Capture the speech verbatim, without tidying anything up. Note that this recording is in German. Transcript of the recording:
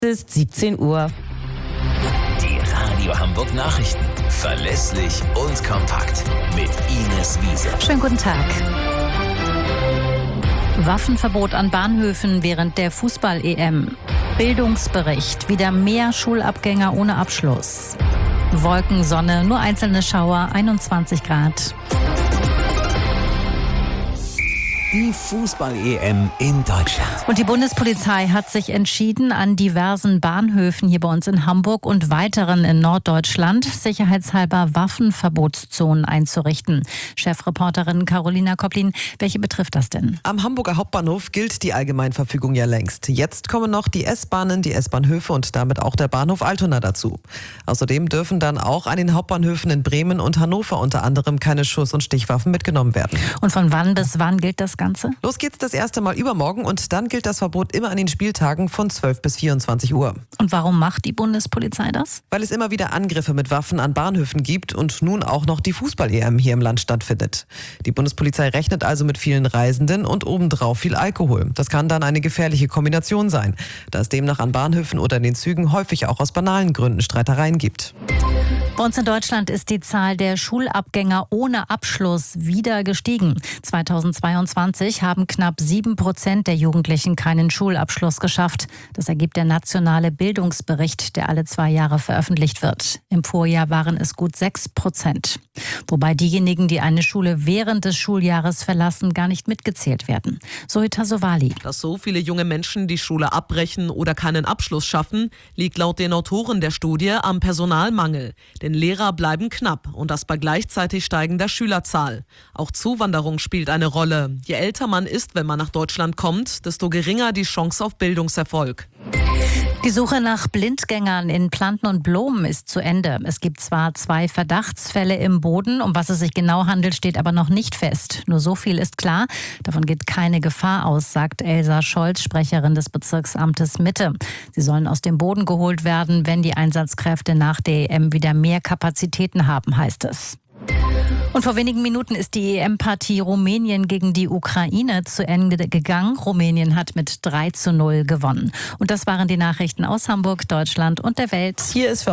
Es ist siebzehn Uhr. Die Radio Hamburg Nachrichten. Verlässlich und kompakt. Mit Ines Wiese. Schönen guten Tag. Waffenverbot an Bahnhöfen während der Fußball-E M. Bildungsbericht. Wieder mehr Schulabgänger ohne Abschluss. Wolken, Sonne, nur einzelne Schauer, einundzwanzig Grad. Die Fußball-E M in Deutschland. Und die Bundespolizei hat sich entschieden, an diversen Bahnhöfen hier bei uns in Hamburg und weiteren in Norddeutschland sicherheitshalber Waffenverbotszonen einzurichten. Chefreporterin Carolina Koplin, welche betrifft das denn? Am Hamburger Hauptbahnhof gilt die Allgemeinverfügung ja längst. Jetzt kommen noch die S-Bahnen, die S-Bahnhöfe und damit auch der Bahnhof Altona dazu. Außerdem dürfen dann auch an den Hauptbahnhöfen in Bremen und Hannover unter anderem keine Schuss- und Stichwaffen mitgenommen werden. Und von wann bis wann gilt das Ganze? Los geht's das erste Mal übermorgen und dann gilt das Verbot immer an den Spieltagen von zwölf bis vierundzwanzig Uhr. Und warum macht die Bundespolizei das? Weil es immer wieder Angriffe mit Waffen an Bahnhöfen gibt und nun auch noch die Fußball-E M hier im Land stattfindet. Die Bundespolizei rechnet also mit vielen Reisenden und obendrauf viel Alkohol. Das kann dann eine gefährliche Kombination sein, da es demnach an Bahnhöfen oder in den Zügen häufig auch aus banalen Gründen Streitereien gibt. Bei uns in Deutschland ist die Zahl der Schulabgänger ohne Abschluss wieder gestiegen. zweitausendzweiundzwanzig haben knapp sieben Prozent der Jugendlichen keinen Schulabschluss geschafft. Das ergibt der nationale Bildungsbericht, der alle zwei Jahre veröffentlicht wird. Im Vorjahr waren es gut sechs Prozent. Wobei diejenigen, die eine Schule während des Schuljahres verlassen, gar nicht mitgezählt werden. Zoita Sowali. Dass so viele junge Menschen die Schule abbrechen oder keinen Abschluss schaffen, liegt laut den Autoren der Studie am Personalmangel. Denn Lehrer bleiben knapp und das bei gleichzeitig steigender Schülerzahl. Auch Zuwanderung spielt eine Rolle. Je älter man ist, wenn man nach Deutschland kommt, desto geringer die Chance auf Bildungserfolg. Die Suche nach Blindgängern in Planten und Blumen ist zu Ende. Es gibt zwar zwei Verdachtsfälle im Boden, um was es sich genau handelt, steht aber noch nicht fest. Nur so viel ist klar, davon geht keine Gefahr aus, sagt Elsa Scholz, Sprecherin des Bezirksamtes Mitte. Sie sollen aus dem Boden geholt werden, wenn die Einsatzkräfte nach der E M wieder mehr Kapazitäten haben, heißt es. Und vor wenigen Minuten ist die E M-Partie Rumänien gegen die Ukraine zu Ende gegangen. Rumänien hat mit drei zu null gewonnen. Und das waren die Nachrichten aus Hamburg, Deutschland und der Welt. Hier ist für